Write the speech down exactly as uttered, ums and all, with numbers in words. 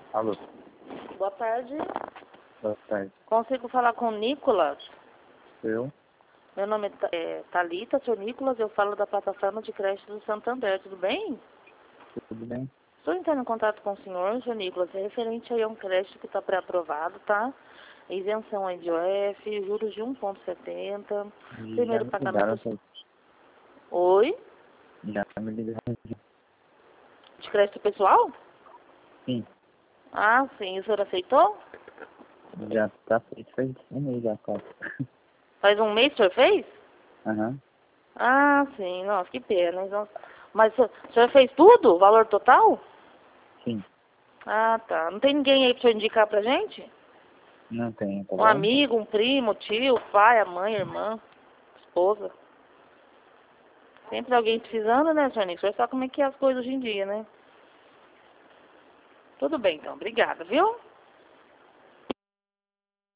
Alô, Boa tarde. boa tarde. Consigo falar com o Nicolas? Eu? Meu nome é Tha- é Thalita, senhor Nicolas. Eu falo da plataforma de crédito do Santander. Tudo bem? Tudo bem? Estou entrando em contato com o senhor, senhor Nicolas. É referente aí a um crédito que está pré-aprovado, tá? Isenção aí de O F, juros de um vírgula setenta. Já Primeiro me ligaram, pagamento... já, Oi? já me ligaram. De crédito pessoal? Sim, Ah, sim. O senhor aceitou? já tá feito, faz um mês já quase. Faz um mês que o senhor fez? Aham, Ah, sim. Nossa, que pena. Então, mas o o senhor fez tudo? O valor total? sim, Ah, tá. Não tem ninguém aí pra senhor indicar pra gente? não tem, tá Um bom? amigo, um primo, tio, pai, a mãe, a irmã, esposa. Sempre alguém precisando, né, senhor Nico? O senhor sabe como é que é as coisas hoje em dia, né? Tudo bem, então. Obrigada, viu?